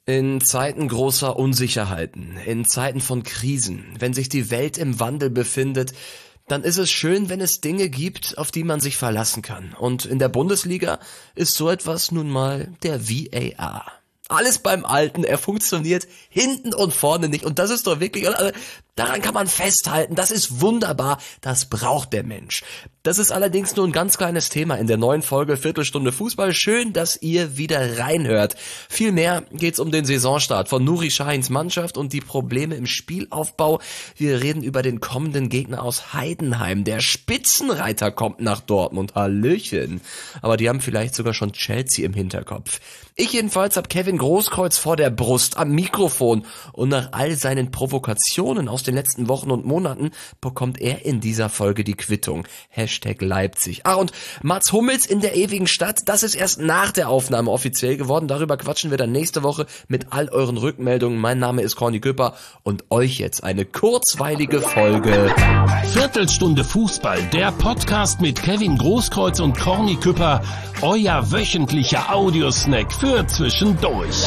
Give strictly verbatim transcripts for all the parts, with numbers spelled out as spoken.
In Zeiten großer Unsicherheiten, in Zeiten von Krisen, wenn sich die Welt im Wandel befindet, dann ist es schön, wenn es Dinge gibt, auf die man sich verlassen kann. Und in der Bundesliga ist so etwas nun mal der V A R. Alles beim Alten, er funktioniert hinten und vorne nicht. Und das ist doch wirklich, daran kann man festhalten, das ist wunderbar, das braucht der Mensch. Das ist allerdings nur ein ganz kleines Thema in der neuen Folge Viertelstunde Fußball. Schön, dass ihr wieder reinhört. Vielmehr geht's um den Saisonstart von Nuri Sahins Mannschaft und die Probleme im Spielaufbau. Wir reden über den kommenden Gegner aus Heidenheim. Der Spitzenreiter kommt nach Dortmund. Hallöchen. Aber die haben vielleicht sogar schon Chelsea im Hinterkopf. Ich jedenfalls hab Kevin Großkreuz vor der Brust am Mikrofon und nach all seinen Provokationen aus den letzten Wochen und Monaten bekommt er in dieser Folge die Quittung. Hashtag Leipzig. Ach, und Mats Hummels in der ewigen Stadt, das ist erst nach der Aufnahme offiziell geworden. Darüber quatschen wir dann nächste Woche mit all euren Rückmeldungen. Mein Name ist Corny Küpper und euch jetzt eine kurzweilige Folge Viertelstunde Fußball, der Podcast mit Kevin Großkreuz und Corny Küpper, euer wöchentlicher Audiosnack für zwischendurch.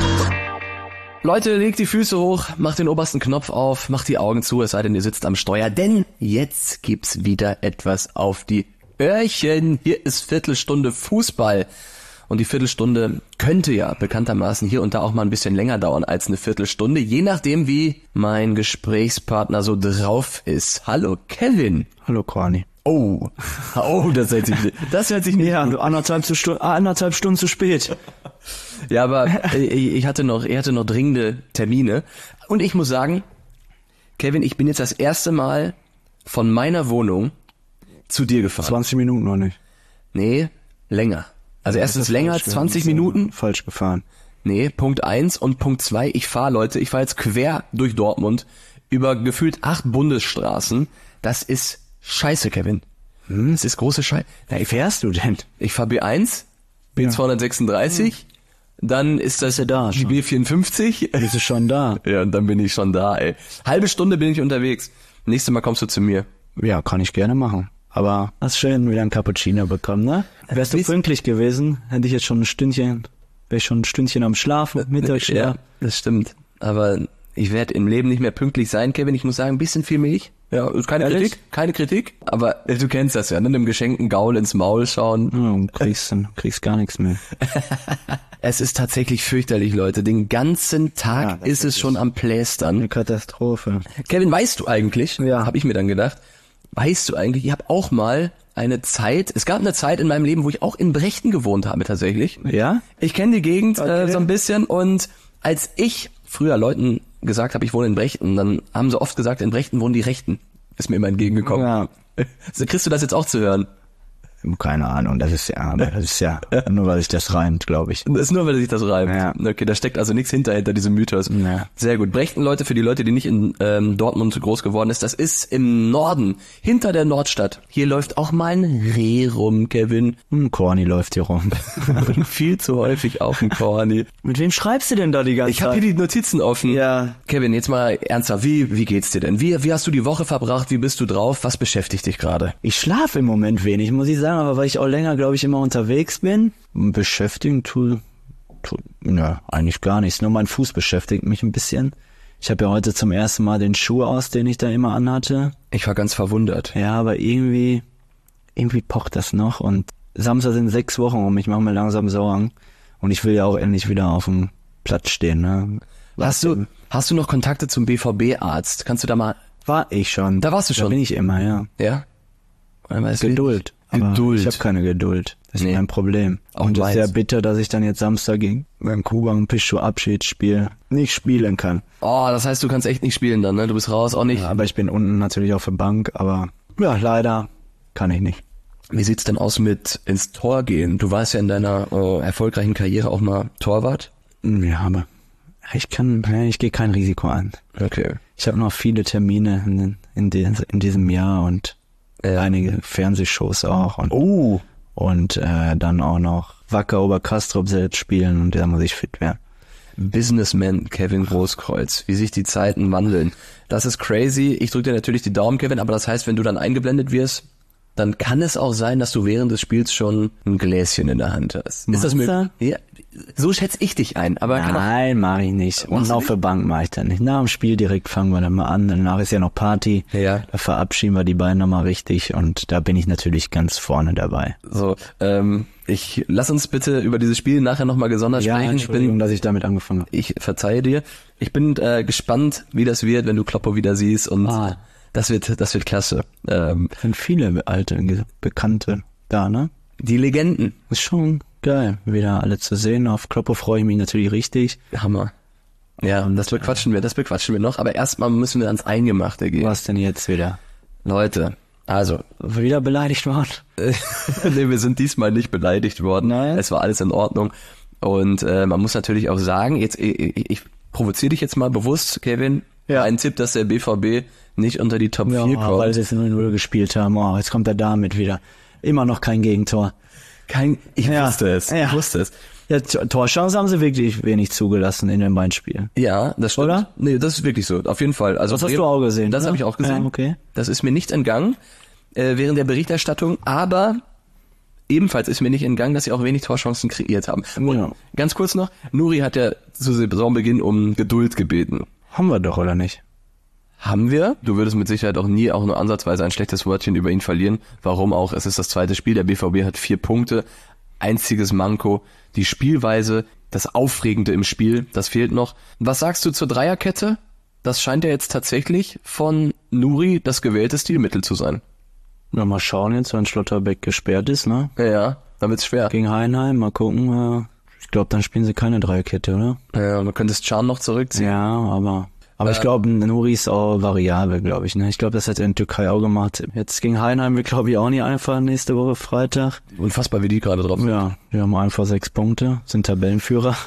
Leute, legt die Füße hoch, macht den obersten Knopf auf, macht die Augen zu, es sei denn, ihr sitzt am Steuer, denn jetzt gibt's wieder etwas auf die Öhrchen. Hier ist Viertelstunde Fußball. Und die Viertelstunde könnte ja bekanntermaßen hier und da auch mal ein bisschen länger dauern als eine Viertelstunde, je nachdem, wie mein Gesprächspartner so drauf ist. Hallo Kevin. Hallo Corny. Oh, oh, das hört sich, das hört sich nicht ja, an. du anderthalb, zu Stu- anderthalb Stunden zu spät. Ja, aber ich hatte noch, er hatte noch dringende Termine. Und ich muss sagen, Kevin, ich bin jetzt das erste Mal von meiner Wohnung zu dir gefahren. zwanzig Minuten noch nicht. Nee, länger. Also erstens länger als zwanzig Minuten. Falsch gefahren. Nee, Punkt eins und Punkt zwei, ich fahre, Leute, ich fahre jetzt quer durch Dortmund über gefühlt acht Bundesstraßen. Das ist scheiße, Kevin. Hm, das ist große Scheiße. Wie fährst du denn? Ich fahre B eins, B zweihundertsechsunddreißig, ja. Dann ist das ist ja da die schon. B vierundfünfzig. Bist du schon da? Ja, und dann bin ich schon da, ey. Halbe Stunde bin ich unterwegs. Nächstes Mal kommst du zu mir. Ja, kann ich gerne machen. Aber hast schön wieder ein Cappuccino bekommen, ne? Wärst du pünktlich gewesen, hätte ich jetzt schon ein Stündchen, wäre ich schon ein Stündchen am Schlafen, Mittagsschlaf. Ja, das stimmt. Aber ich werde im Leben nicht mehr pünktlich sein, Kevin. Ich muss sagen, ein bisschen viel Milch. Ja, ist keine Ehrlich? Kritik, keine Kritik. Aber du kennst das ja, ne? Dem geschenkten Gaul ins Maul schauen. Ja, und kriegst, kriegst gar nichts mehr. Es ist tatsächlich fürchterlich, Leute. Den ganzen Tag ja, ist es schon am Plästern. Eine Katastrophe. Kevin, weißt du eigentlich, ja. habe ich mir dann gedacht, weißt du eigentlich, ich habe auch mal eine Zeit, es gab eine Zeit in meinem Leben, wo ich auch in Brechten gewohnt habe tatsächlich. Ja? Ich kenne die Gegend okay. äh, so ein bisschen und als ich früher Leuten gesagt habe, ich wohne in Brechten, dann haben sie oft gesagt, in Brechten wohnen die Rechten. Ist mir immer entgegengekommen. Ja. So, kriegst du das jetzt auch zu hören? Keine Ahnung, das ist ja, das ist ja nur, weil sich das reimt, glaube ich. Das ist nur, weil sich das reimt. Ja. Okay, da steckt also nichts hinter, hinter diesem Mythos. Ja. Sehr gut. Brechten, Leute, für die Leute, die nicht in ähm, Dortmund groß geworden ist, das ist im Norden, hinter der Nordstadt. Hier läuft auch mal ein Reh rum, Kevin. Ein Corny läuft hier rum. Viel zu häufig auf dem Corny. Mit wem schreibst du denn da die ganze ich Zeit? Ich habe hier die Notizen offen. Ja. Kevin, jetzt mal ernsthaft, wie wie geht's dir denn? Wie wie hast du die Woche verbracht? Wie bist du drauf? Was beschäftigt dich gerade? Ich schlafe im Moment wenig, muss ich sagen, aber weil ich auch länger, glaube ich, immer unterwegs bin. Beschäftigen tu, tu ja, eigentlich gar nichts. Nur mein Fuß beschäftigt mich ein bisschen. Ich habe ja heute zum ersten Mal den Schuh aus, den ich da immer anhatte. Ich war ganz verwundert. Ja, aber irgendwie, irgendwie pocht das noch und Samstag sind sechs Wochen um. Ich mache mir langsam Sorgen und ich will ja auch endlich wieder auf dem Platz stehen. Ne? Hast du, hast du noch Kontakte zum B V B-Arzt? Kannst du da mal... War ich schon. Da warst du schon? Da bin ich immer, ja. Ja? Geduld. Aber Geduld. Ich habe keine Geduld. Das ist nee. mein Problem. Auch und es ist meins. sehr bitter, dass ich dann jetzt Samstag gegen beim Kuban Pischu Abschiedsspiel nicht spielen kann. Oh, das heißt, du kannst echt nicht spielen dann, ne? Du bist raus, auch nicht. Ja, aber ich bin unten natürlich auf der Bank, aber ja, leider kann ich nicht. Wie sieht's denn aus mit ins Tor gehen? Du warst ja in deiner äh, erfolgreichen Karriere auch mal Torwart. Ja, aber ich kann, ich gehe kein Risiko an. Okay. Ich habe noch viele Termine in, in, den, in diesem Jahr und äh, einige Fernsehshows auch und oh. und äh, dann auch noch Wacker Oberkastrop selbst spielen und da muss ich fit werden. Businessman Kevin Großkreuz, wie sich die Zeiten wandeln. Das ist crazy. Ich drücke dir natürlich die Daumen, Kevin, aber das heißt, wenn du dann eingeblendet wirst, dann kann es auch sein, dass du während des Spiels schon ein Gläschen in der Hand hast. Ist das möglich? Ja, so schätze ich dich ein. Aber kann auch, Nein, mache ich nicht. Und Machst du auf nicht? der Bank mache ich dann nicht. Nach dem Spiel direkt fangen wir dann mal an. Danach ist ja noch Party. Ja. Da verabschieden wir die beiden nochmal richtig. Und da bin ich natürlich ganz vorne dabei. so, ähm, ich lass uns bitte über dieses Spiel nachher nochmal gesondert Ja, sprechen. Ich Entschuldigung, bin, dass ich damit angefangen habe. ich verzeihe dir. Ich bin äh, gespannt, wie das wird, wenn du Kloppo wieder siehst und Ah. das wird, das wird klasse. Ähm, Es sind viele alte Ge- Bekannte da, ne? die Legenden. Ist schon geil, wieder alle zu sehen. Auf Kloppo freue ich mich natürlich richtig. Hammer. Ja, das bequatschen wir, das bequatschen wir noch, aber erstmal müssen wir ans Eingemachte gehen. Was denn jetzt wieder? Leute, also, Wieder beleidigt worden? nee, wir sind diesmal nicht beleidigt worden. Nein. Es war alles in Ordnung. Und äh, man muss natürlich auch sagen, jetzt ich, ich, ich provoziere dich jetzt mal bewusst, Kevin. Ja. Ein Tipp, dass der B V B nicht unter die Top Ja, vier kommt. weil sie es null null gespielt haben. Oh, jetzt kommt er damit wieder. Immer noch kein Gegentor. Kein, ich Ja. wusste es. Ja. Ich wusste es. Ja, T- Torchancen haben sie wirklich wenig zugelassen in den beiden Spielen. Ja, das stimmt. Oder? Nee, das ist wirklich so. Auf jeden Fall. Also Das hast Bremen- du auch gesehen, Das oder? habe ich auch gesehen. Ja, okay. Das ist mir nicht entgangen äh, während der Berichterstattung, aber ebenfalls ist mir nicht entgangen, dass sie auch wenig Torchancen kreiert haben. Und Ja. ganz kurz noch, Nuri hat ja zu Saisonbeginn um Geduld gebeten. Haben wir doch, oder nicht? Haben wir. Du würdest mit Sicherheit auch nie auch nur ansatzweise ein schlechtes Wörtchen über ihn verlieren. Warum auch? Es ist das zweite Spiel. Der B V B hat vier Punkte. Einziges Manko. Die Spielweise, das Aufregende im Spiel, das fehlt noch. Was sagst du zur Dreierkette? Das scheint ja jetzt tatsächlich von Nuri das gewählte Stilmittel zu sein. Na, mal schauen jetzt, wenn Schlotterbeck gesperrt ist, ne? Ja, ja, dann wird's schwer. Gegen Heinheim, mal gucken. Äh, ich glaube, dann spielen sie keine Dreierkette, oder? Ja, du könntest Can noch zurückziehen. Ja, aber... Aber ich glaube, Nuri ist auch variabel, glaube ich. Ne? Ich glaube, das hat er in der Türkei auch gemacht. Jetzt gegen Heinheim wird, glaube ich, auch nicht einfach nächste Woche Freitag. Unfassbar, wie die gerade drauf sind. Ja, die haben einfach sechs Punkte, sind Tabellenführer.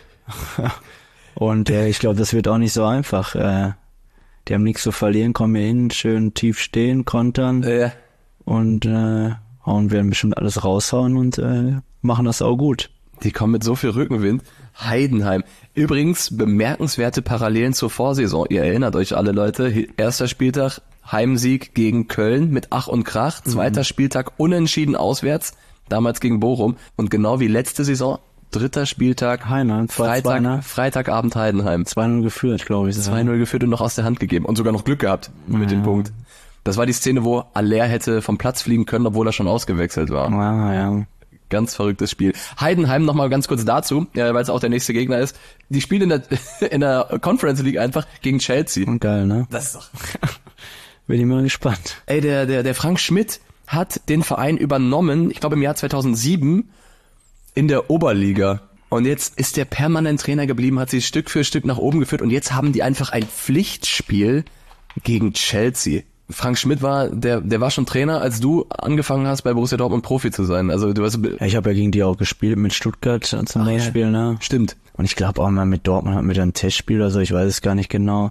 Und äh, ich glaube, das wird auch nicht so einfach. Äh, die haben nichts zu verlieren, kommen hier hin, schön tief stehen, kontern Ja. und äh, hauen werden bestimmt alles raushauen und äh, machen das auch gut. Die kommen mit so viel Rückenwind. Heidenheim. Übrigens bemerkenswerte Parallelen zur Vorsaison. Ihr erinnert euch alle, Leute. Erster Spieltag Heimsieg gegen Köln mit Ach und Krach. Zweiter Spieltag unentschieden auswärts. Damals gegen Bochum. Und genau wie letzte Saison, dritter Spieltag Heinheim, zwei zwei, ne? Freitag, Freitagabend Heidenheim. zwei null geführt, glaube ich. zwei null geführt und noch aus der Hand gegeben. Und sogar noch Glück gehabt mit dem Punkt. Das war die Szene, wo Aller hätte vom Platz fliegen können, obwohl er schon ausgewechselt war. Ja, ja. Ganz verrücktes Spiel. Heidenheim nochmal ganz kurz dazu, ja, weil es auch der nächste Gegner ist. Die spielen in der, in der Conference League einfach gegen Chelsea. Und geil, ne? Das ist doch... Bin ich mal gespannt. Ey, der, der, der Frank Schmidt hat den Verein übernommen, ich glaube im Jahr zweitausendsieben, in der Oberliga. Und jetzt ist der permanent Trainer geblieben, hat sie Stück für Stück nach oben geführt und jetzt haben die einfach ein Pflichtspiel gegen Chelsea. Frank Schmidt war, der, der war schon Trainer, als du angefangen hast, bei Borussia Dortmund Profi zu sein. Also du hast, Ja, ich habe ja gegen die auch gespielt mit Stuttgart zum ja. Beispiel, ne? stimmt. Und ich glaube auch mal mit Dortmund hatten wir dann ein Testspiel oder so, ich weiß es gar nicht genau.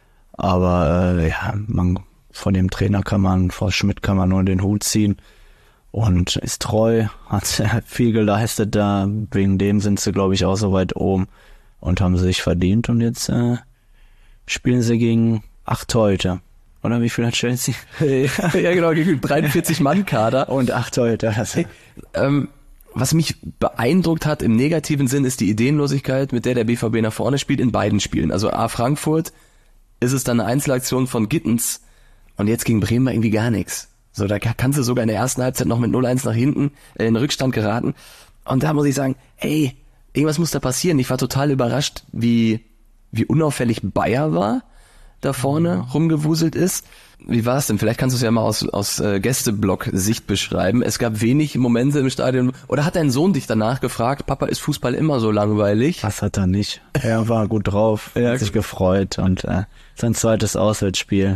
Aber äh, ja, man von dem Trainer kann man, vor Schmidt kann man nur den Hut ziehen. Und ist treu, hat viel geleistet da. Wegen dem sind sie, glaube ich, auch so weit oben und haben sie sich verdient. Und jetzt äh, spielen sie gegen acht Torhüter. Oder wie viel hat Chelsea? Ja genau, gegen dreiundvierzig Mann Kader. Und acht Torhüter. Das Ähm, was mich beeindruckt hat im negativen Sinn, ist die Ideenlosigkeit, mit der der B V B nach vorne spielt in beiden Spielen. Also A Frankfurt ist es dann eine Einzelaktion von Gittens und jetzt gegen Bremen war irgendwie gar nichts. So, da kannst du sogar in der ersten Halbzeit noch mit null eins nach hinten äh, in Rückstand geraten. Und da muss ich sagen, ey, irgendwas muss da passieren. Ich war total überrascht, wie wie unauffällig Bayer war, da vorne rumgewuselt ist. Wie war es denn? Vielleicht kannst du es ja mal aus, aus äh, Gästeblock-Sicht beschreiben. Es gab wenig Momente im Stadion. Oder hat dein Sohn dich danach gefragt, Papa, ist Fußball immer so langweilig? Was hat er nicht? Er war gut drauf, Ja, hat sich gefreut und äh, sein zweites Auswärtsspiel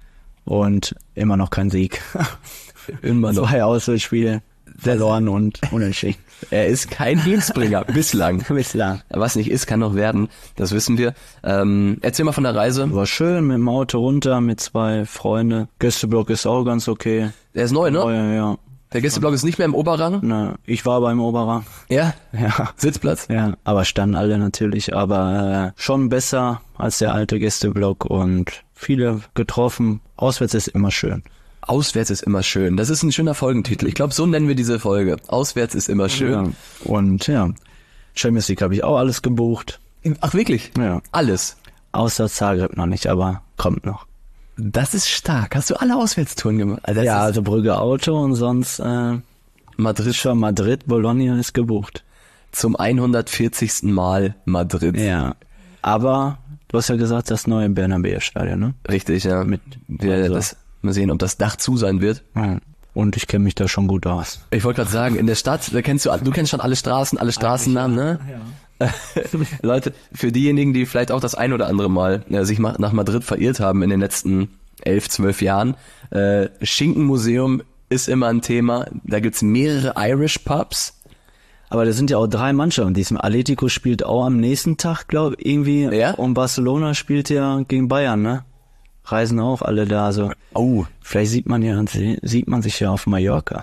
und immer noch kein Sieg. Immer noch. Zwei Auswärtsspiele verloren und unentschieden. Er ist kein Glücksbringer, bislang. Bislang. Was nicht ist, kann noch werden. Das wissen wir. Ähm, erzähl mal von der Reise. War schön mit dem Auto runter mit zwei Freunden. Gästeblock ist auch ganz okay. Der ist neu, ne? Oh, ja, ja. Der Gästeblock ist nicht mehr im Oberrang. Na, ich war beim Oberrang. Ja? Ja. Sitzplatz? Ja, aber standen alle natürlich, aber äh, schon besser als der alte Gästeblock und viele getroffen. Auswärts ist immer schön. Auswärts ist immer schön. Das ist ein schöner Folgentitel. Ich glaube, so nennen wir diese Folge. Auswärts ist immer schön. Ja. Und ja, Champions League habe ich auch alles gebucht. Ach wirklich? Ja. Alles? Außer Zagreb noch nicht, aber kommt noch. Das ist stark. Hast du alle Auswärtstouren gemacht? Also das ja, ist also Brügge Auto und sonst äh, Madrid schon Madrid, Bologna ist gebucht. zum hundertvierzigsten Mal Madrid. Ja, aber du hast ja gesagt, das neue Bernabeu-Stadion, ne? Richtig, ja. Mit, Wir, also- das, mal sehen, ob das Dach zu sein wird. Ja. Und ich kenne mich da schon gut aus. Ich wollte gerade sagen, in der Stadt, da kennst du, du kennst schon alle Straßen, alle Straßennamen, ne? Ja. Leute, für diejenigen, die vielleicht auch das ein oder andere Mal äh, sich ma- nach Madrid verirrt haben in den letzten elf, zwölf Jahren, äh, Schinkenmuseum ist immer ein Thema. Da gibt's mehrere Irish Pubs. Aber da sind ja auch drei Mannschaften. Diesem Atletico spielt auch am nächsten Tag, glaube ich, irgendwie. Ja? Und Barcelona spielt ja gegen Bayern, ne? Reisen auch alle da, so. Oh. Vielleicht sieht man ja, sieht man sich ja auf Mallorca.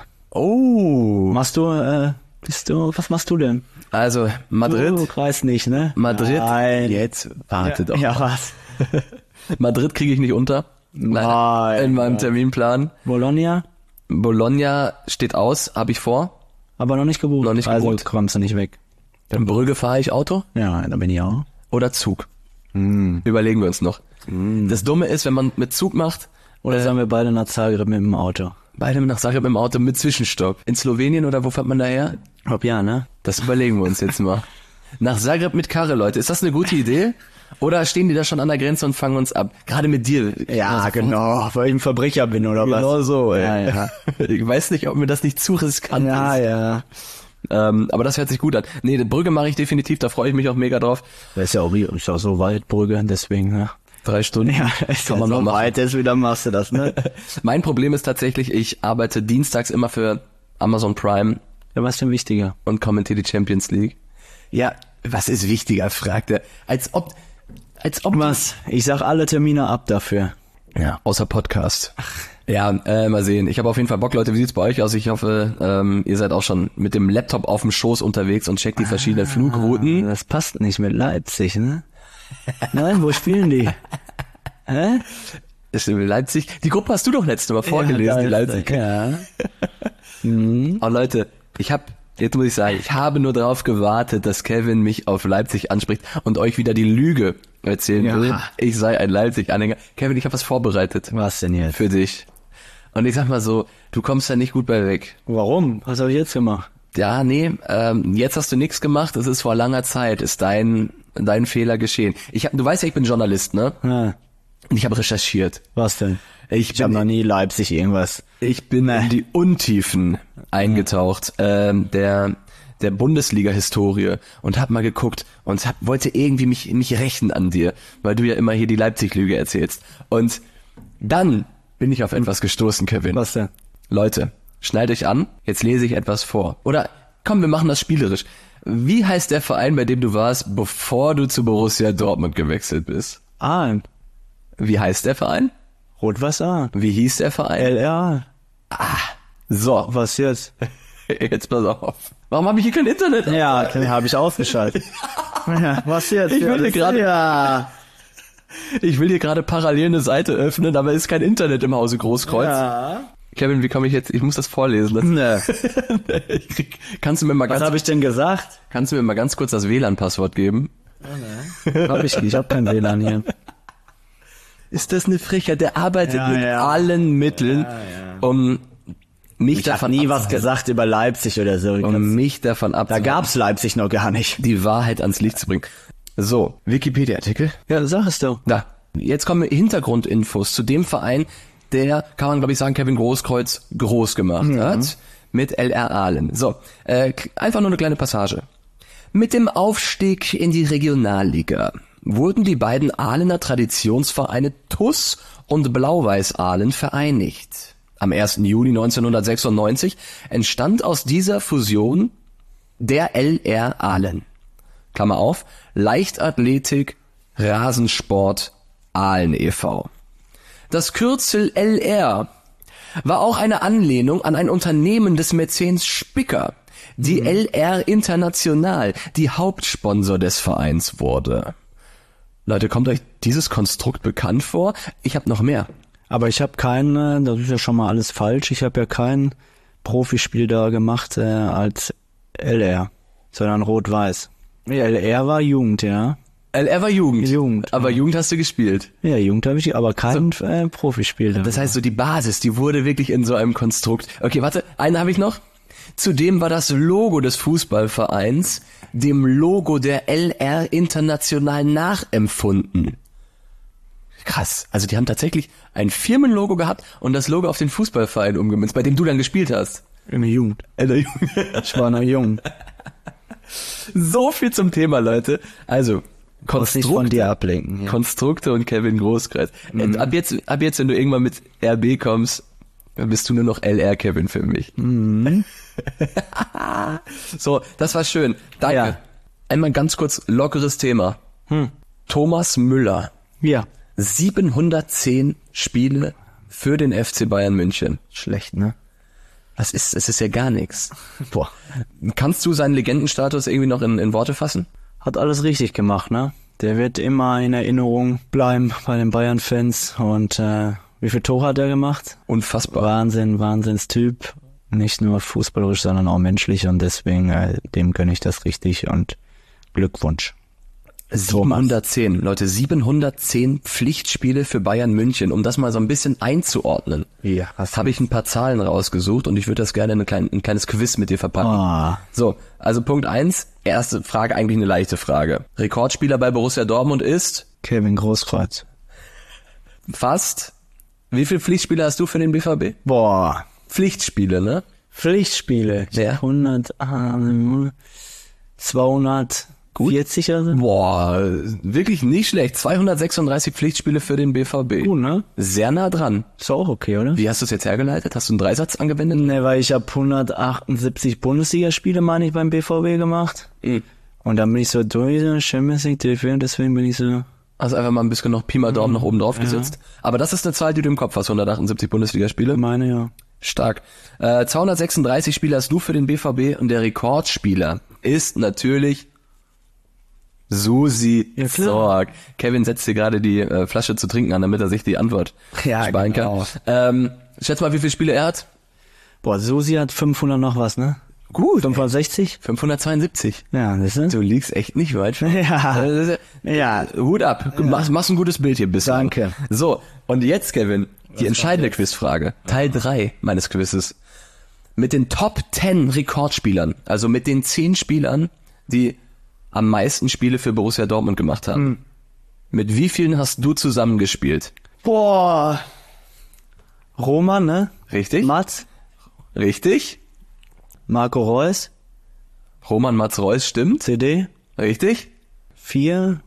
Oh. Machst du, äh, bist du, was machst du denn? Also, Madrid. Du reist nicht, ne? Madrid. Nein. Jetzt, warte Ja, doch. ja, was? Madrid kriege ich nicht unter. Nein. In meinem Terminplan. Bologna? Bologna steht aus, habe ich vor. Aber noch nicht gebucht. Noch nicht also gebucht. kommst du nicht weg. In Brügge fahre ich Auto Ja, da bin ich auch. oder Zug. Überlegen wir uns noch. Das Dumme ist, wenn man mit Zug macht, Oder sagen wir beide nach Zagreb mit dem Auto? beide nach Zagreb im Auto mit Zwischenstopp. In Slowenien oder wo fährt man daher? Ob ja, ne? Das überlegen wir uns jetzt mal. Nach Zagreb mit Karre, Leute. Ist das eine gute Idee? Oder stehen die da schon an der Grenze und fangen uns ab? Gerade mit dir. Ja, genau, weil ich ein Verbrecher bin, oder was? Genau so, ey. Ja, ja. Ich weiß nicht, ob mir das nicht zu riskant Ja, ist. ja. Ähm, aber das hört sich gut an. Nee, die Brügge mache ich definitiv, da freue ich mich auch mega drauf. Das ist ja auch, ist auch so weit, Brügge, deswegen, ne? Drei Stunden. Ja, ist kann man so noch machen. weit, deswegen dann machst du das, ne? Mein Problem ist tatsächlich, ich arbeite dienstags immer für Amazon Prime Ja, was ist denn wichtiger? und kommentiere die Champions League. Ja, was ist wichtiger, fragt er. Als ob, als ob... Was? Ich sag alle Termine ab dafür. Ja, außer Podcast. Ja, äh, mal sehen. Ich habe auf jeden Fall Bock, Leute. Wie sieht's bei euch aus? Ich hoffe, ähm, ihr seid auch schon mit dem Laptop auf dem Schoß unterwegs und checkt die verschiedenen Flugrouten. Das passt nicht mit Leipzig, ne? Nein, wo spielen die? Hä? Ist in Leipzig. Die Gruppe hast du doch letztes Mal vorgelesen, die Leipzig. Ja. Oh Leute, ich habe, jetzt muss ich sagen, ich habe nur darauf gewartet, dass Kevin mich auf Leipzig anspricht und euch wieder die Lüge erzählen Ja. will. Ich sei ein Leipzig-Anhänger. Kevin, ich habe was vorbereitet Was denn jetzt? für dich. Und ich sag mal so, du kommst da nicht gut bei weg. Warum? Was habe ich jetzt gemacht? Ja, nee, ähm, jetzt hast du nichts gemacht. Es ist vor langer Zeit, ist dein dein Fehler geschehen. Ich hab, du weißt ja, ich bin Journalist, ne? Ja. Und ich habe recherchiert. Was denn? Ich Ich habe bin, noch nie Leipzig irgendwas. ich bin in die Untiefen eingetaucht ähm, der der Bundesliga-Historie und hab mal geguckt und hab, wollte irgendwie mich mich rächen an dir, weil du ja immer hier die Leipzig-Lüge erzählst. Und dann bin ich auf etwas gestoßen, Kevin. Was denn? Leute, schneid euch an, jetzt lese ich etwas vor. Oder komm, wir machen das spielerisch. Wie heißt der Verein, bei dem du warst, bevor du zu Borussia Dortmund gewechselt bist? Ah, Wie heißt der Verein? Rot-Wasser. Wie hieß der Verein? L R. So, Was jetzt? jetzt pass auf. Warum habe ich hier kein Internet? Ja, habe ich ausgeschaltet. Ja, was jetzt? Ich will Ja, dir das- gerade- Ja. Ich will hier gerade parallel eine Seite öffnen, aber es ist kein Internet im Hause Großkreuz. Ja. Kevin, wie komme ich jetzt? Ich muss das vorlesen. Ne. Das, ich krieg, kannst du mir mal Was ganz, habe ich denn gesagt? kannst du mir mal ganz kurz das W L A N-Passwort geben? Hab ich nicht. Ich habe kein W L A N hier. Ist das eine Frechheit? Der arbeitet Ja, mit ja. allen Mitteln, um mich Ich habe davon nie was abzuhalten. gesagt über Leipzig oder so. Um mich davon Da abzuhalten, gab's Leipzig noch gar nicht. die Wahrheit ans Licht zu bringen. So, Wikipedia-Artikel. Ja, sag es doch. Da. Jetzt kommen Hintergrundinfos zu dem Verein, der, kann man glaube ich sagen, Kevin Großkreuz groß gemacht hat. Mit L R Aalen. So, äh, einfach nur eine kleine Passage. Mit dem Aufstieg in die Regionalliga wurden die beiden Ahlener Traditionsvereine T U S und Blau-Weiß Aalen vereinigt. Am ersten Juni neunzehnhundertsechsundneunzig entstand aus dieser Fusion der L R Aalen. Klammer auf, Leichtathletik, Rasensport, Aalen e V. Das Kürzel L R war auch eine Anlehnung an ein Unternehmen des Mäzens Spicker, die L R International, die Hauptsponsor des Vereins wurde. Leute, kommt euch dieses Konstrukt bekannt vor? Ich habe noch mehr. Aber ich habe kein, äh, das ist ja schon mal alles falsch, ich habe ja kein Profispiel da gemacht äh, als L R, sondern Rot-Weiß. Ja, L R war Jugend, ja. L R war Jugend. Jugend. Aber Jugend hast du gespielt. Ja, Jugend habe ich, aber kein so, äh, Profispiel da. Das heißt so die Basis, die wurde wirklich in so einem Konstrukt. Okay, warte, einen habe ich noch. Zudem war das Logo des Fußballvereins dem Logo der L R international nachempfunden. Krass, also die haben tatsächlich ein Firmenlogo gehabt und das Logo auf den Fußballverein umgemünzt, bei dem du dann gespielt hast. In der Jugend. In der Jugend. Ich war noch jung. So viel zum Thema, Leute. Also, Konstrukte, von dir ablenken, ja. Konstrukte und Kevin Großkreuz. Mhm. Ab jetzt, ab jetzt, wenn du irgendwann mit R B kommst, dann bist du nur noch L R Kevin für mich. Mhm. So, das war schön. Danke. Ja. Einmal ganz kurz lockeres Thema. Hm. Thomas Müller. Ja. siebenhundertzehn Spiele für den F C Bayern München. Schlecht, ne? Was ist, es ist ja gar nichts. Boah. Kannst du seinen Legendenstatus irgendwie noch in, in Worte fassen? Hat alles richtig gemacht, ne? Der wird immer in Erinnerung bleiben bei den Bayern-Fans. Und äh, wie viel Tore hat er gemacht? Unfassbar. Wahnsinn, Wahnsinnstyp. Nicht nur fußballerisch, sondern auch menschlich. Und deswegen, äh, dem gönne ich das richtig. Und Glückwunsch. siebenhundertzehn, Leute, siebenhundertzehn Pflichtspiele für Bayern München, um das mal so ein bisschen einzuordnen. Ja. Das habe ich ein paar Zahlen rausgesucht und ich würde das gerne in ein, klein, ein kleines Quiz mit dir verpacken. Ah. So, also Punkt eins, erste Frage, eigentlich eine leichte Frage. Rekordspieler bei Borussia Dortmund ist? Kevin Großkreuz. Fast. Wie viele Pflichtspiele hast du für den B V B? Boah. Pflichtspiele, ne? Pflichtspiele. Ja. hundert, zweihundert. Gut. vierzig also? Boah, wirklich nicht schlecht. zweihundertsechsunddreißig Pflichtspiele für den B V B. Gut, ne? Sehr nah dran. Ist auch okay, oder? Wie hast du es jetzt hergeleitet? Hast du einen Dreisatz angewendet? Ne, weil ich habe hundertachtundsiebzig Bundesligaspiele, meine ich, beim B V B gemacht. Mhm. Und dann bin ich so durch, so Champions League T V und deswegen bin ich so... Also einfach mal ein bisschen noch Pi mal Daumen mhm. nach oben drauf gesetzt. Ja. Aber das ist eine Zahl, die du im Kopf hast, hundertachtundsiebzig Bundesligaspiele. Meine, ja. Stark. Äh, zweihundertsechsunddreißig Spiele hast du für den B V B und der Rekordspieler ist natürlich... Susi ja, Zorc. Kevin setzt hier gerade die äh, Flasche zu trinken an, damit er sich die Antwort ja, sparen genau. kann. Ähm, schätz mal, wie viele Spiele er hat? Boah, Susi hat fünfhundert noch was, ne? Gut. fünfhundertsechzig? fünfhundertzweiundsiebzig. Ja, das ist. Du liegst echt nicht weit. Ja. Äh, ja. Hut ab. Ja. Machst, machst ein gutes Bild hier bis. Danke. So, und jetzt, Kevin, die was entscheidende Quizfrage. Teil drei meines Quizzes. Mit den Top zehn Rekordspielern, also mit den zehn Spielern, die am meisten Spiele für Borussia Dortmund gemacht haben. Mhm. Mit wie vielen hast du zusammengespielt? Boah. Roman, ne? Richtig. Mats. Richtig. Marco Reus. Roman Mats Reus, stimmt. C D. Richtig. Vier.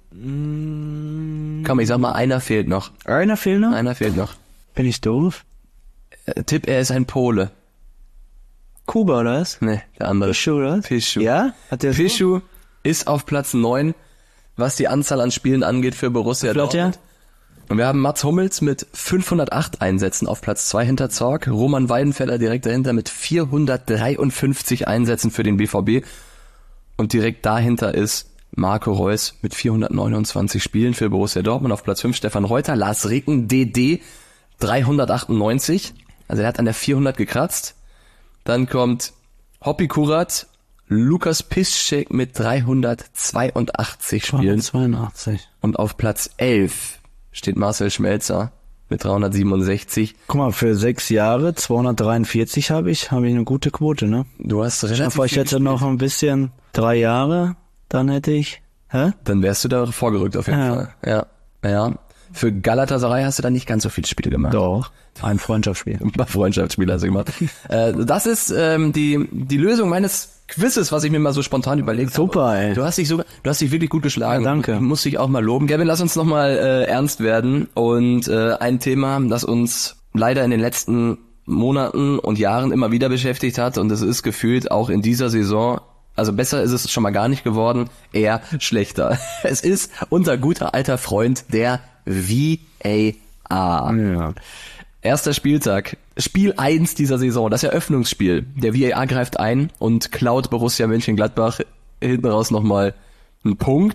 Mm. Komm, ich sag mal, einer fehlt noch. Einer fehlt noch? Einer fehlt noch. Bin ich doof? Äh, Tipp, er ist ein Pole. Kuba, oder was? Nee, der andere. Pischu, oder was? Pischu. Ja? Hat der Pischu so? Ist auf Platz neun, was die Anzahl an Spielen angeht für Borussia Flott, Dortmund. Ja? Und wir haben Mats Hummels mit fünfhundertacht Einsätzen auf Platz zwei hinter Zorc, Roman Weidenfeller direkt dahinter mit vierhundertdreiundfünfzig Einsätzen für den B V B und direkt dahinter ist Marco Reus mit vierhundertneunundzwanzig Spielen für Borussia Dortmund, auf Platz fünf Stefan Reuter, Lars Ricken, D D, dreihundertachtundneunzig, also er hat an der vierhundert gekratzt. Dann kommt Hopi Kurat, Lukas Piszczek mit dreihundertzweiundachtzig Spielen. zweiundachtzig. Und auf Platz elf steht Marcel Schmelzer mit dreihundertsiebenundsechzig. Guck mal, für sechs Jahre, zweihundertdreiundvierzig habe ich, habe ich eine gute Quote, ne? Du hast relativ Aber ich hätte noch ein bisschen, drei Jahre, dann hätte ich, hä? Dann wärst du da vorgerückt auf jeden ja. Fall. Ja, ja. Für Galatasaray hast du dann nicht ganz so viele Spiele gemacht. Doch, ein Freundschaftsspiel. Ein paar Freundschaftsspiele hast du gemacht. äh, das ist ähm, die die Lösung meines Quizzes, was ich mir mal so spontan überlegt habe. Super, ey. Du hast dich sogar, du hast dich wirklich gut geschlagen. Ja, danke. Muss dich auch mal loben. Gavin, lass uns nochmal äh, ernst werden. Und äh, ein Thema, das uns leider in den letzten Monaten und Jahren immer wieder beschäftigt hat, und es ist gefühlt auch in dieser Saison, also besser ist es schon mal gar nicht geworden, eher schlechter. Es ist unser guter alter Freund, der V A R. Ja. Erster Spieltag, Spiel eins dieser Saison, das Eröffnungsspiel. Der V A R greift ein und klaut Borussia Mönchengladbach hinten raus nochmal einen Punkt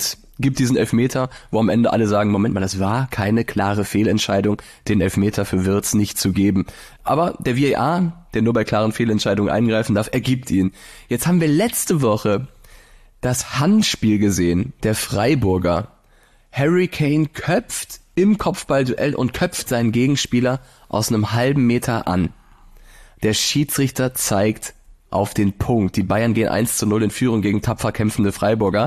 gibt diesen Elfmeter, wo am Ende alle sagen, Moment mal, das war keine klare Fehlentscheidung, den Elfmeter für Wirtz nicht zu geben. Aber der V A R, der nur bei klaren Fehlentscheidungen eingreifen darf, ergibt ihn. Jetzt haben wir letzte Woche das Handspiel gesehen, der Freiburger. Harry Kane köpft im Kopfballduell und köpft seinen Gegenspieler aus einem halben Meter an. Der Schiedsrichter zeigt auf den Punkt. Die Bayern gehen eins zu null in Führung gegen tapfer kämpfende Freiburger.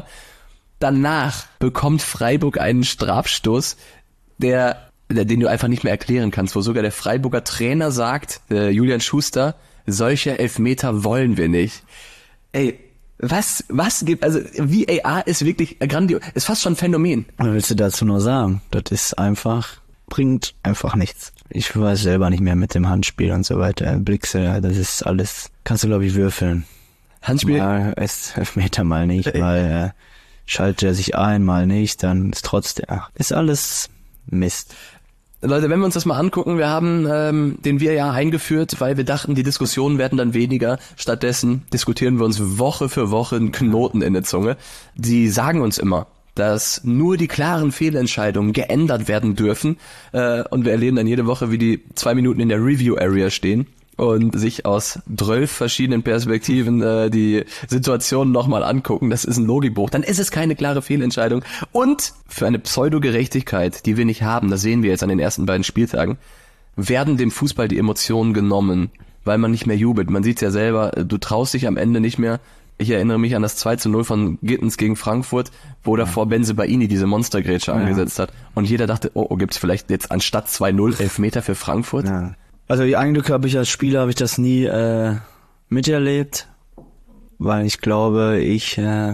Danach bekommt Freiburg einen Strafstoß, der, den du einfach nicht mehr erklären kannst, wo sogar der Freiburger Trainer sagt, äh, Julian Schuster, solche Elfmeter wollen wir nicht. Ey, was, was gibt, also V A R ist wirklich grandios, ist fast schon ein Phänomen. Was willst du dazu nur sagen? Das ist einfach, bringt einfach nichts. Ich weiß selber nicht mehr mit dem Handspiel und so weiter. Blickse, das ist alles, kannst du glaube ich würfeln. Handspiel? Mal ist Elfmeter, mal nicht, mal äh, schaltet er sich ein, mal nicht, dann ist trotzdem, ach, ist alles Mist. Leute, wenn wir uns das mal angucken, wir haben ähm, den V A R eingeführt, weil wir dachten, die Diskussionen werden dann weniger. Stattdessen diskutieren wir uns Woche für Woche einen Knoten in der Zunge. Die sagen uns immer, dass nur die klaren Fehlentscheidungen geändert werden dürfen. Äh, und wir erleben dann jede Woche, wie die zwei Minuten in der Review-Area stehen und sich aus zwölf verschiedenen Perspektiven äh, die Situation nochmal angucken. Das ist ein Logikbruch. Dann ist es keine klare Fehlentscheidung. Und für eine Pseudogerechtigkeit, die wir nicht haben, das sehen wir jetzt an den ersten beiden Spieltagen, werden dem Fußball die Emotionen genommen, weil man nicht mehr jubelt. Man sieht es ja selber, du traust dich am Ende nicht mehr. Ich erinnere mich an das zwei zu null von Gittens gegen Frankfurt, wo davor Bensebaini diese Monstergrätsche ja. angesetzt hat. Und jeder dachte, oh, oh gibt's vielleicht jetzt anstatt zwei null Elfmeter für Frankfurt? Ja. Also eigentlich habe ich als Spieler habe ich das nie äh, miterlebt, weil ich glaube, ich äh,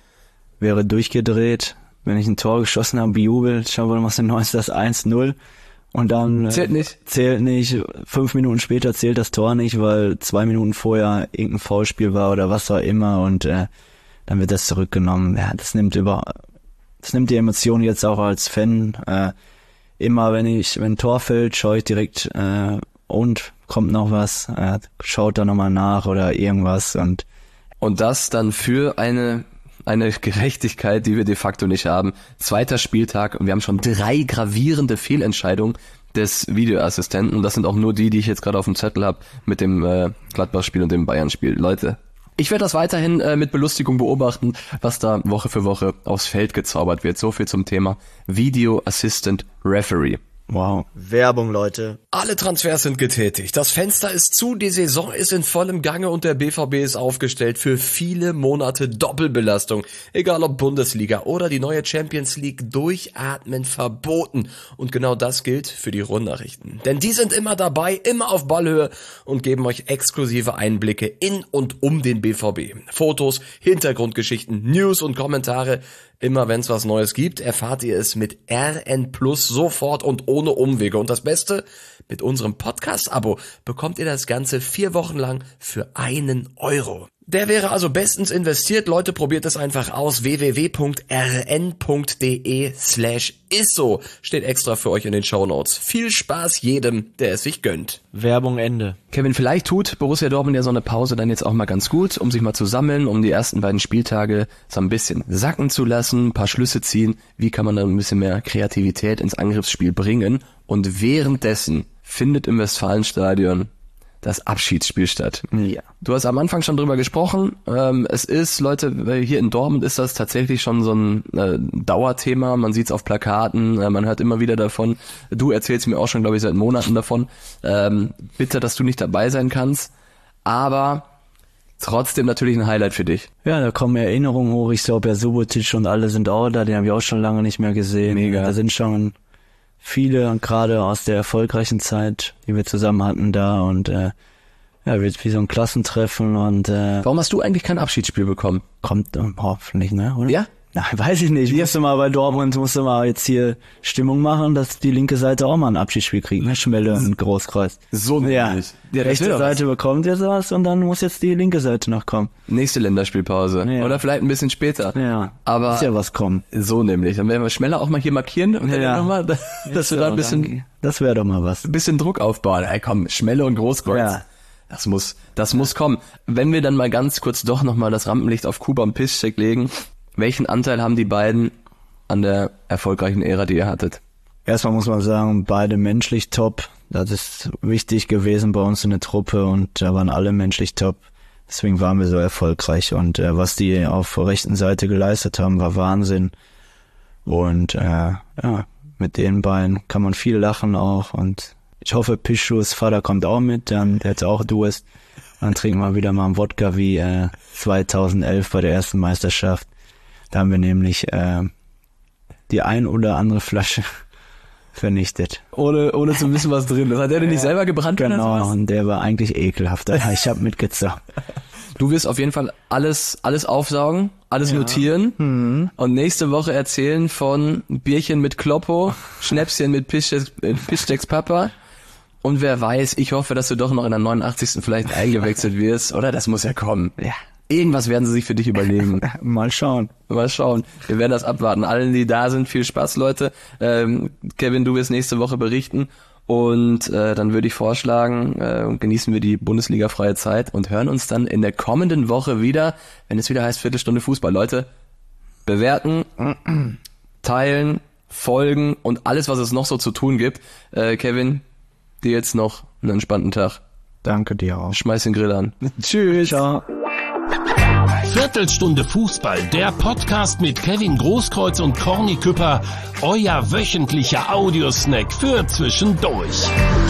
wäre durchgedreht, wenn ich ein Tor geschossen habe, bejubelt. Schau, was denn neues das eins null und dann äh, zählt nicht. Zählt nicht. Fünf Minuten später zählt das Tor nicht, weil zwei Minuten vorher irgendein Foulspiel war oder was auch immer und äh, dann wird das zurückgenommen. Ja, das nimmt über, das nimmt die Emotion jetzt auch als Fan. Äh, immer wenn ich, wenn ein Tor fällt, schaue ich direkt äh, und kommt noch was, äh, schaut da nochmal nach oder irgendwas und und das dann für eine eine Gerechtigkeit, die wir de facto nicht haben. Zweiter Spieltag und wir haben schon drei gravierende Fehlentscheidungen des Videoassistenten. Das sind auch nur die, die ich jetzt gerade auf dem Zettel habe mit dem äh, Gladbach-Spiel und dem Bayern-Spiel. Leute, ich werde das weiterhin äh, mit Belustigung beobachten, was da Woche für Woche aufs Feld gezaubert wird. So viel zum Thema Video Assistant Referee. Wow. Werbung, Leute. Alle Transfers sind getätigt. Das Fenster ist zu, die Saison ist in vollem Gange und der B V B ist aufgestellt für viele Monate Doppelbelastung. Egal ob Bundesliga oder die neue Champions League, durchatmen verboten. Und genau das gilt für die Rundnachrichten. Denn die sind immer dabei, immer auf Ballhöhe und geben euch exklusive Einblicke in und um den B V B. Fotos, Hintergrundgeschichten, News und Kommentare. Immer wenn es was Neues gibt, erfahrt ihr es mit R N Plus sofort und ohne Umwege. Und das Beste, mit unserem Podcast-Abo bekommt ihr das Ganze vier Wochen lang für einen Euro. Der wäre also bestens investiert. Leute, probiert es einfach aus. w w w punkt r n punkt d e slash isso steht extra für euch in den Shownotes. Viel Spaß jedem, der es sich gönnt. Werbung Ende. Kevin, vielleicht tut Borussia Dortmund ja so eine Pause dann jetzt auch mal ganz gut, um sich mal zu sammeln, um die ersten beiden Spieltage so ein bisschen sacken zu lassen, ein paar Schlüsse ziehen. Wie kann man da ein bisschen mehr Kreativität ins Angriffsspiel bringen? Und währenddessen findet im Westfalenstadion das Abschiedsspiel statt. Ja. Du hast am Anfang schon drüber gesprochen. Ähm, es ist, Leute, hier in Dortmund ist das tatsächlich schon so ein äh, Dauerthema. Man sieht es auf Plakaten, äh, man hört immer wieder davon. Du erzählst mir auch schon, glaube ich, seit Monaten davon. Ähm, bitte, dass du nicht dabei sein kannst. Aber trotzdem natürlich ein Highlight für dich. Ja, da kommen Erinnerungen hoch. Ich glaube, ja, Subotic und alle sind auch da. Den habe ich auch schon lange nicht mehr gesehen. Mega. Da sind schon viele, gerade aus der erfolgreichen Zeit, die wir zusammen hatten da und äh, ja, wird wie so ein Klassentreffen und äh, Warum hast du eigentlich kein Abschiedsspiel bekommen? kommt äh, hoffentlich, ne, oder? Ja? Na, weiß ich nicht. Ich musste mal bei Dortmund, musste mal jetzt hier Stimmung machen, dass die linke Seite auch mal ein Abschiedsspiel kriegt, ne? Schmelle und Großkreuz. So Ja, nämlich. die Ja, das rechte will doch was. Seite bekommt jetzt was und dann muss jetzt die linke Seite noch kommen. Nächste Länderspielpause. Ja. Oder vielleicht ein bisschen später. Ja, Aber muss ja was kommen. so nämlich. Dann werden wir Schmeller auch mal hier markieren und dann Ja. nochmal, dass wir da ein bisschen, Das wäre doch mal was. ein bisschen Druck aufbauen. Ey, komm, Schmelle und Großkreuz. Ja. Das muss, das muss kommen. Wenn wir dann mal ganz kurz doch nochmal das Rampenlicht auf Kuba und Piszczek legen, welchen Anteil haben die beiden an der erfolgreichen Ära, die ihr hattet? Erstmal muss man sagen, beide menschlich top. Das ist wichtig gewesen bei uns in der Truppe und da waren alle menschlich top. Deswegen waren wir so erfolgreich und äh, was die auf der rechten Seite geleistet haben, war Wahnsinn. Und äh, ja, mit den beiden kann man viel lachen auch und ich hoffe, Pischus Vater kommt auch mit, dann der hat auch Durst. Dann trinken wir wieder mal einen Wodka wie äh, zweitausendelf bei der ersten Meisterschaft. Da haben wir nämlich äh, die ein oder andere Flasche vernichtet. Ohne ohne zu wissen, was drin ist. Hat der denn nicht selber gebrannt? Genau, oder sowas? und der war eigentlich ekelhaft. Ich habe mitgezockt. Du wirst auf jeden Fall alles alles aufsaugen, alles notieren Mhm. und nächste Woche erzählen von Bierchen mit Kloppo, Schnäpschen mit Pischstecks äh, Pischstecks Papa. Und wer weiß, ich hoffe, dass du doch noch in der neunundachtzigsten vielleicht eingewechselt wirst, oder? Das muss ja kommen. Ja. Irgendwas werden sie sich für dich überlegen. Mal schauen. Mal schauen. Wir werden das abwarten. Allen, die da sind, viel Spaß, Leute. Ähm, Kevin, du wirst nächste Woche berichten. Und äh, dann würde ich vorschlagen, äh, genießen wir die Bundesliga-freie Zeit und hören uns dann in der kommenden Woche wieder, wenn es wieder heißt Viertelstunde Fußball. Leute, bewerten, teilen, folgen und alles, was es noch so zu tun gibt. Äh, Kevin, dir jetzt noch einen entspannten Tag. Danke dir auch. Schmeiß den Grill an. Tschüss. Ciao. Viertelstunde Fußball, der Podcast mit Kevin Großkreuz und Corny Küpper, euer wöchentlicher Audiosnack für zwischendurch.